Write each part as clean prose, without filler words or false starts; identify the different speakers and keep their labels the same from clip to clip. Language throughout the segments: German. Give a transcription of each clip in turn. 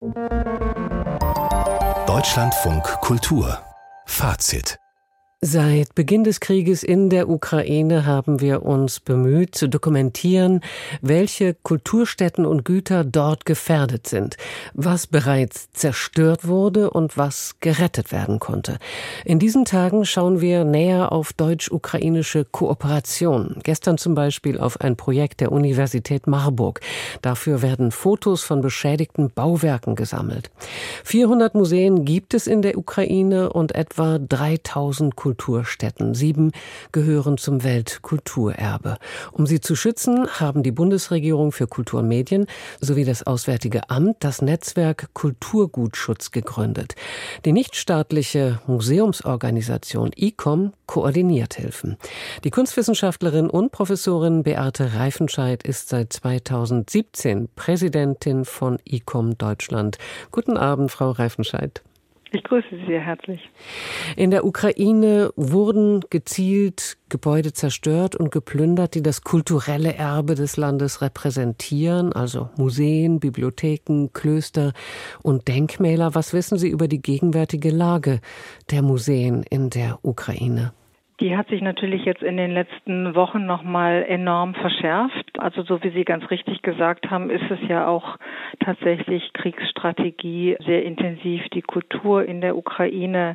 Speaker 1: Deutschlandfunk Kultur Fazit.
Speaker 2: Seit Beginn des Krieges in der Ukraine haben wir uns bemüht zu dokumentieren, welche Kulturstätten und Güter dort gefährdet sind, was bereits zerstört wurde und was gerettet werden konnte. In diesen Tagen schauen wir näher auf deutsch-ukrainische Kooperation. Gestern zum Beispiel auf ein Projekt der Universität Marburg. Dafür werden Fotos von beschädigten Bauwerken gesammelt. 400 Museen gibt es in der Ukraine und etwa 3000 Kulturstätten. 7 gehören zum Weltkulturerbe. Um sie zu schützen, haben die Bundesregierung für Kultur und Medien sowie das Auswärtige Amt das Netzwerk Kulturgutschutz gegründet. Die nichtstaatliche Museumsorganisation ICOM koordiniert Hilfen. Die Kunstwissenschaftlerin und Professorin Beate Reifenscheid ist seit 2017 Präsidentin von ICOM Deutschland. Guten Abend, Frau Reifenscheid.
Speaker 3: Ich grüße Sie sehr herzlich.
Speaker 2: In der Ukraine wurden gezielt Gebäude zerstört und geplündert, die das kulturelle Erbe des Landes repräsentieren, also Museen, Bibliotheken, Klöster und Denkmäler. Was wissen Sie über die gegenwärtige Lage der Museen in der Ukraine?
Speaker 3: Die hat sich natürlich jetzt in den letzten Wochen nochmal enorm verschärft. Also so wie Sie ganz richtig gesagt haben, ist es ja auch tatsächlich Kriegsstrategie, sehr intensiv die Kultur in der Ukraine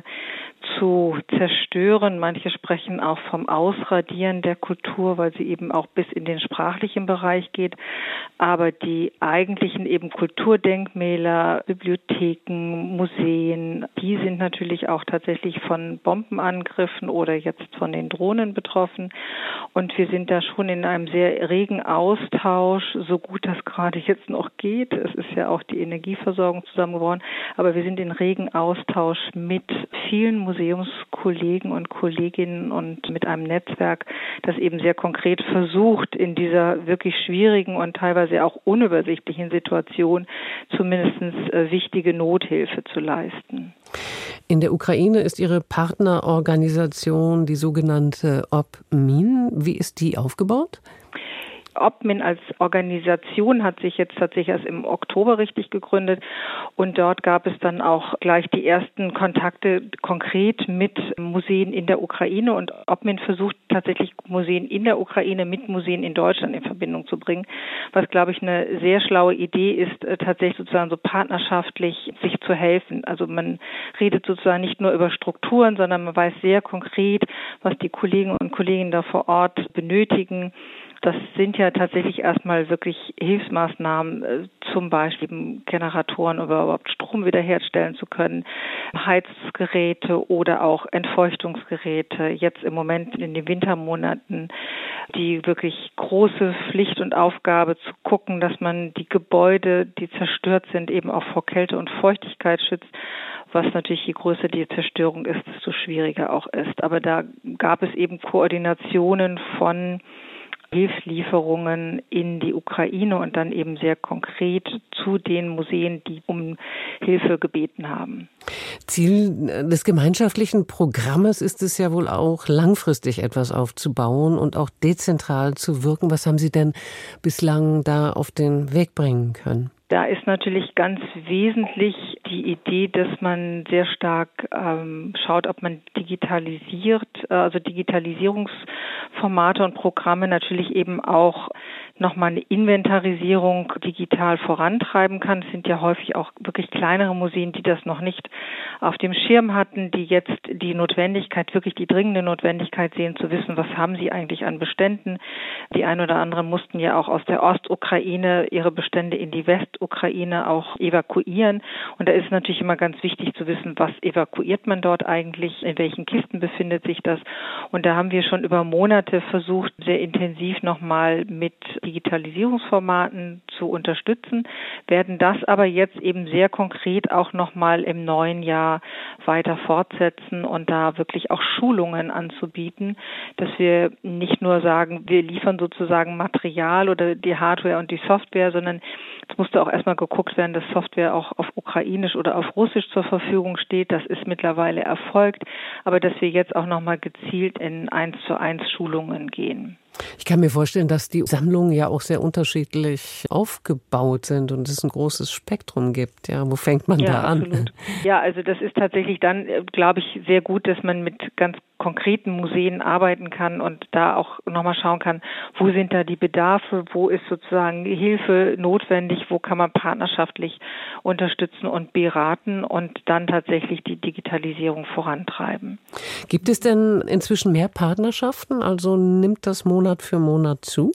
Speaker 3: zu zerstören. Manche sprechen auch vom Ausradieren der Kultur, weil sie eben auch bis in den sprachlichen Bereich geht. Aber die eigentlichen eben Kulturdenkmäler, Bibliotheken, Museen, die sind natürlich auch tatsächlich von Bombenangriffen oder jetzt von den Drohnen betroffen. Und wir sind da schon in einem sehr regen Austausch, so gut das gerade jetzt noch geht. Es ist ja auch die Energieversorgung zusammengebrochen. Aber wir sind in regen Austausch mit vielen Museumskollegen und Kolleginnen und mit einem Netzwerk, das eben sehr konkret versucht, in dieser wirklich schwierigen und teilweise auch unübersichtlichen Situation zumindest wichtige Nothilfe zu leisten.
Speaker 2: In der Ukraine ist Ihre Partnerorganisation die sogenannte OPMIN. Wie ist die aufgebaut?
Speaker 3: OPMIN als Organisation hat sich jetzt tatsächlich erst im Oktober richtig gegründet und dort gab es dann auch gleich die ersten Kontakte konkret mit Museen in der Ukraine und OPMIN versucht tatsächlich Museen in der Ukraine mit Museen in Deutschland in Verbindung zu bringen, was glaube ich eine sehr schlaue Idee ist, tatsächlich sozusagen so partnerschaftlich sich zu helfen. Also man redet sozusagen nicht nur über Strukturen, sondern man weiß sehr konkret, was die Kollegen und Kolleginnen da vor Ort benötigen. Das sind ja tatsächlich erstmal wirklich Hilfsmaßnahmen, zum Beispiel Generatoren, um überhaupt Strom wiederherstellen zu können, Heizgeräte oder auch Entfeuchtungsgeräte. Jetzt im Moment in den Wintermonaten die wirklich große Pflicht und Aufgabe zu gucken, dass man die Gebäude, die zerstört sind, eben auch vor Kälte und Feuchtigkeit schützt. Was natürlich, je größer die Zerstörung ist, desto schwieriger auch ist. Aber da gab es eben Koordinationen von Hilfslieferungen in die Ukraine und dann eben sehr konkret zu den Museen, die um Hilfe gebeten haben.
Speaker 2: Ziel des gemeinschaftlichen Programmes ist es ja wohl auch, langfristig etwas aufzubauen und auch dezentral zu wirken. Was haben Sie denn bislang da auf den Weg bringen können?
Speaker 3: Da ist natürlich ganz wesentlich die Idee, dass man sehr stark schaut, ob man digitalisiert, also Digitalisierungsformate und Programme natürlich eben auch nochmal eine Inventarisierung digital vorantreiben kann. Es sind ja häufig auch wirklich kleinere Museen, die das noch nicht auf dem Schirm hatten, die jetzt die Notwendigkeit, wirklich die dringende Notwendigkeit sehen, zu wissen, was haben sie eigentlich an Beständen. Die ein oder anderen mussten ja auch aus der Ostukraine ihre Bestände in die Westukraine auch evakuieren. Und da ist natürlich immer ganz wichtig zu wissen, was evakuiert man dort eigentlich, in welchen Kisten befindet sich das. Und da haben wir schon über Monate versucht, sehr intensiv nochmal mit Digitalisierungsformaten zu unterstützen, werden das aber jetzt eben sehr konkret auch nochmal im neuen Jahr weiter fortsetzen und da wirklich auch Schulungen anzubieten, dass wir nicht nur sagen, wir liefern sozusagen Material oder die Hardware und die Software, sondern es musste auch erstmal geguckt werden, dass Software auch auf Ukrainisch oder auf Russisch zur Verfügung steht. Das ist mittlerweile erfolgt, aber dass wir jetzt auch nochmal gezielt in 1:1 Schulungen gehen.
Speaker 2: Ich kann mir vorstellen, dass die Sammlungen ja auch sehr unterschiedlich aufgebaut sind und es ein großes Spektrum gibt. Ja, wo fängt man da an?
Speaker 3: Absolut. Ja, also das ist tatsächlich dann, glaube ich, sehr gut, dass man mit ganz konkreten Museen arbeiten kann und da auch nochmal schauen kann, wo sind da die Bedarfe, wo ist sozusagen Hilfe notwendig, wo kann man partnerschaftlich unterstützen und beraten und dann tatsächlich die Digitalisierung vorantreiben.
Speaker 2: Gibt es denn inzwischen mehr Partnerschaften? Also nimmt das Monat für Monat zu?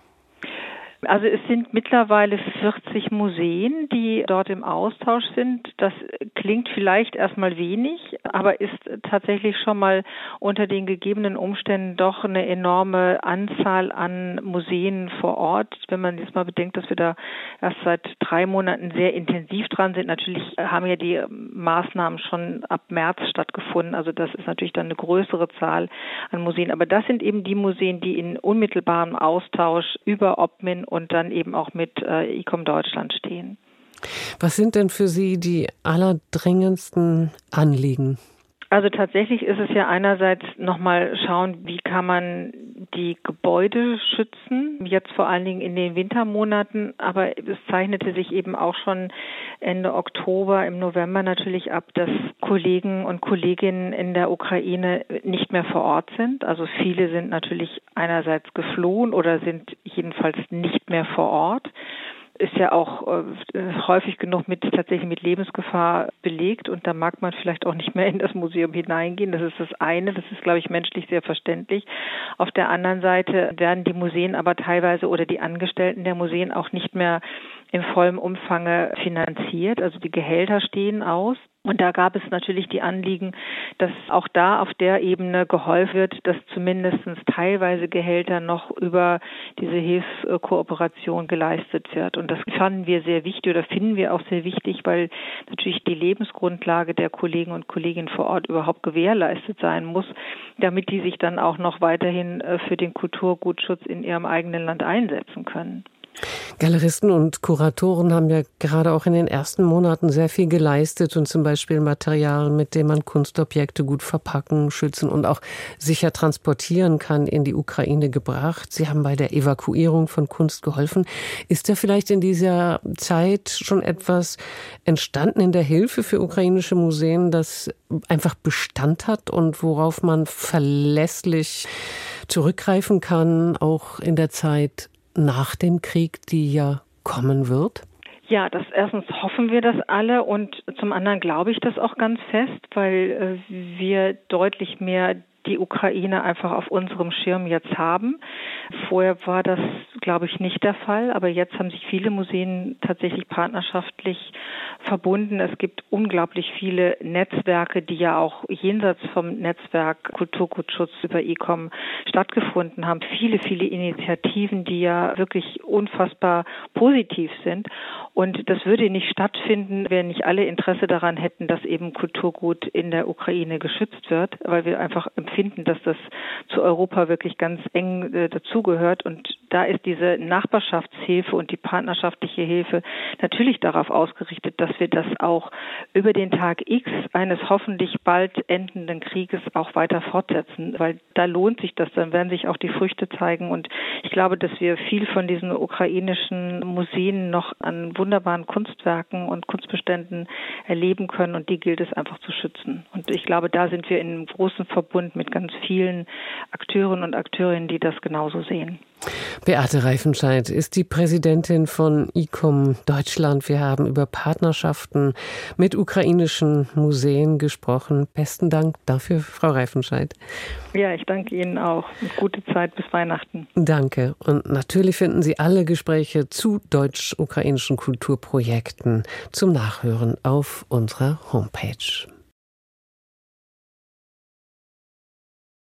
Speaker 3: Also es sind mittlerweile 40 Museen, die dort im Austausch sind. Das klingt vielleicht erstmal wenig, aber ist tatsächlich schon mal unter den gegebenen Umständen doch eine enorme Anzahl an Museen vor Ort. Wenn man jetzt mal bedenkt, dass wir da erst seit 3 Monaten sehr intensiv dran sind. Natürlich haben ja die Maßnahmen schon ab März stattgefunden. Also das ist natürlich dann eine größere Zahl an Museen. Aber das sind eben die Museen, die in unmittelbarem Austausch über Obmin und dann eben auch mit ICOM Deutschland stehen.
Speaker 2: Was sind denn für Sie die allerdringendsten Anliegen?
Speaker 3: Also tatsächlich ist es ja einerseits nochmal schauen, wie kann man die Gebäude schützen, jetzt vor allen Dingen in den Wintermonaten, aber es zeichnete sich eben auch schon Ende Oktober, im November natürlich ab, dass Kollegen und Kolleginnen in der Ukraine nicht mehr vor Ort sind. Also viele sind natürlich einerseits geflohen oder sind jedenfalls nicht mehr vor Ort. Ist ja auch häufig genug tatsächlich mit Lebensgefahr belegt und da mag man vielleicht auch nicht mehr in das Museum hineingehen. Das ist das eine, das ist, glaube ich, menschlich sehr verständlich. Auf der anderen Seite werden die Museen aber teilweise oder die Angestellten der Museen auch nicht mehr in vollem Umfange finanziert. Also die Gehälter stehen aus. Und da gab es natürlich die Anliegen, dass auch da auf der Ebene geholfen wird, dass zumindest teilweise Gehälter noch über diese Hilfskooperation geleistet wird. Und das fanden wir sehr wichtig oder finden wir auch sehr wichtig, weil natürlich die Lebensgrundlage der Kollegen und Kolleginnen vor Ort überhaupt gewährleistet sein muss, damit die sich dann auch noch weiterhin für den Kulturgutschutz in ihrem eigenen Land einsetzen können.
Speaker 2: Galeristen und Kuratoren haben ja gerade auch in den ersten Monaten sehr viel geleistet und zum Beispiel Material, mit dem man Kunstobjekte gut verpacken, schützen und auch sicher transportieren kann, in die Ukraine gebracht. Sie haben bei der Evakuierung von Kunst geholfen. Ist da vielleicht in dieser Zeit schon etwas entstanden in der Hilfe für ukrainische Museen, das einfach Bestand hat und worauf man verlässlich zurückgreifen kann, auch in der Zeit nach dem Krieg, die ja kommen wird?
Speaker 3: Ja, erstens hoffen wir das alle und zum anderen glaube ich das auch ganz fest, weil wir deutlich mehr die Ukraine einfach auf unserem Schirm jetzt haben. Vorher war das, glaube ich, nicht der Fall, aber jetzt haben sich viele Museen tatsächlich partnerschaftlich verbunden. Es gibt unglaublich viele Netzwerke, die ja auch jenseits vom Netzwerk Kulturgutschutz über ICOM stattgefunden haben. Viele, viele Initiativen, die ja wirklich unfassbar positiv sind. Und das würde nicht stattfinden, wenn nicht alle Interesse daran hätten, dass eben Kulturgut in der Ukraine geschützt wird, weil wir einfach empfinden, dass das zu Europa wirklich ganz eng dazugehört. Und da ist diese Nachbarschaftshilfe und die partnerschaftliche Hilfe natürlich darauf ausgerichtet, dass wir das auch über den Tag X eines hoffentlich bald endenden Krieges auch weiter fortsetzen, weil da lohnt sich das, dann werden sich auch die Früchte zeigen. Und ich glaube, dass wir viel von diesen ukrainischen Museen noch an wunderbaren Kunstwerken und Kunstbeständen erleben können und die gilt es einfach zu schützen. Und ich glaube, da sind wir in einem großen Verbund mit ganz vielen Akteuren und Akteurinnen, die das genauso sehen.
Speaker 2: Beate Reifenscheid ist die Präsidentin von ICOM Deutschland. Wir haben über Partnerschaften mit ukrainischen Museen gesprochen. Besten Dank dafür, Frau Reifenscheid.
Speaker 3: Ja, ich danke Ihnen auch. Gute Zeit bis Weihnachten.
Speaker 2: Danke. Und natürlich finden Sie alle Gespräche zu deutsch-ukrainischen Kulturprojekten zum Nachhören auf unserer Homepage.